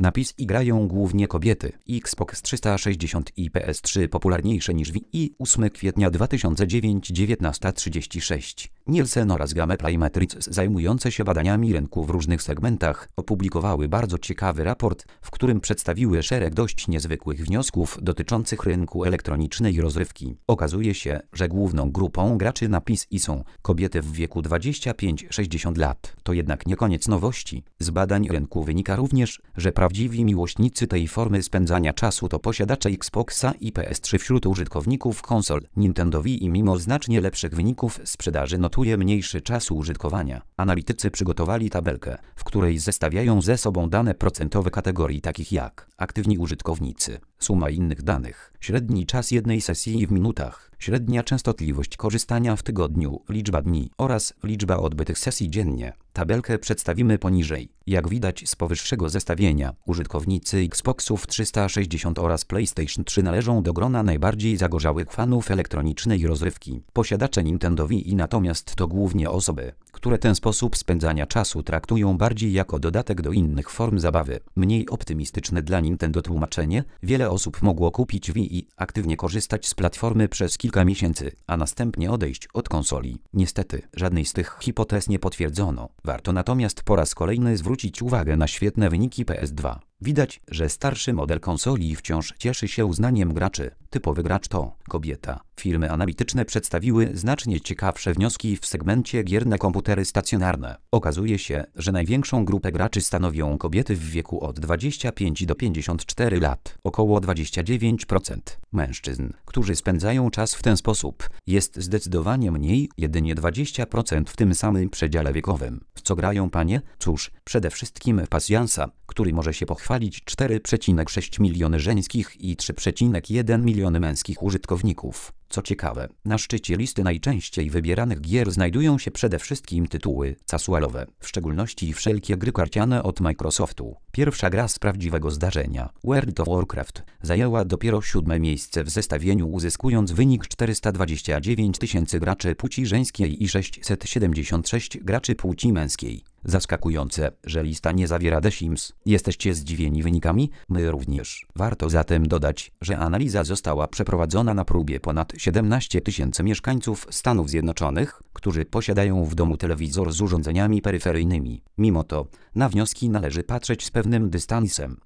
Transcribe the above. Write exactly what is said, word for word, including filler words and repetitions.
Na P C i grają głównie kobiety. Xbox trzysta sześćdziesiąt i P S trzy popularniejsze niż Wii. ósmego kwietnia dwa tysiące dziewiątego, dziewiętnaście trzydzieści sześć. Nielsen oraz Gameplay Metrics zajmujące się badaniami rynku w różnych segmentach opublikowały bardzo ciekawy raport, w którym przedstawiły szereg dość niezwykłych wniosków dotyczących rynku elektronicznej rozrywki. Okazuje się, że główną grupą graczy na P C i są kobiety w wieku dwadzieścia pięć do sześćdziesięciu lat. To jednak nie koniec nowości. Z badań rynku wynika również, że prawdziwi miłośnicy tej formy spędzania czasu to posiadacze Xboxa i P S trzy wśród użytkowników konsol Nintendo Wii i mimo znacznie lepszych wyników sprzedaży notuje mniejszy czas użytkowania. Analitycy przygotowali tabelkę, w której zestawiają ze sobą dane procentowe kategorii takich jak aktywni użytkownicy, suma innych danych, średni czas jednej sesji w minutach, średnia częstotliwość korzystania w tygodniu, liczba dni oraz liczba odbytych sesji dziennie. Tabelkę przedstawimy poniżej. Jak widać z powyższego zestawienia, użytkownicy Xboxów trzysta sześćdziesiąt oraz PlayStation trzy należą do grona najbardziej zagorzałych fanów elektronicznej rozrywki. Posiadacze Nintendo Wii natomiast to głównie osoby, które ten sposób spędzania czasu traktują bardziej jako dodatek do innych form zabawy. Mniej optymistyczne dla Nintendo tłumaczenie: wiele osób mogło kupić Wii i aktywnie korzystać z platformy przez kilka miesięcy, a następnie odejść od konsoli. Niestety, żadnej z tych hipotez nie potwierdzono. Warto natomiast po raz kolejny zwrócić uwagę na świetne wyniki P S dwa. Widać, że starszy model konsoli wciąż cieszy się uznaniem graczy. Typowy gracz to kobieta. Firmy analityczne przedstawiły znacznie ciekawsze wnioski w segmencie gier na komputery stacjonarne. Okazuje się, że największą grupę graczy stanowią kobiety w wieku od dwudziestu pięciu do pięćdziesięciu czterech lat. Około dwadzieścia dziewięć procent mężczyzn, którzy spędzają czas w ten sposób, jest zdecydowanie mniej, jedynie dwadzieścia procent w tym samym przedziale wiekowym. W co grają panie? Cóż, przede wszystkim pasjansa, który może się pochwalić cztery przecinek sześć miliony żeńskich i trzy przecinek jeden miliony męskich użytkowników. Co ciekawe, na szczycie listy najczęściej wybieranych gier znajdują się przede wszystkim tytuły casualowe, w szczególności wszelkie gry karciane od Microsoftu. Pierwsza gra z prawdziwego zdarzenia, World of Warcraft, zajęła dopiero siódme miejsce w zestawieniu, uzyskując wynik czterysta dwadzieścia dziewięć tysięcy graczy płci żeńskiej i sześćset siedemdziesiąt sześć graczy płci męskiej. Zaskakujące, że lista nie zawiera The Sims. Jesteście zdziwieni wynikami? My również. Warto zatem dodać, że analiza została przeprowadzona na próbie ponad siedemnastu tysięcy mieszkańców Stanów Zjednoczonych, którzy posiadają w domu telewizor z urządzeniami peryferyjnymi. Mimo to, na wnioski należy patrzeć z pewnym dystansem.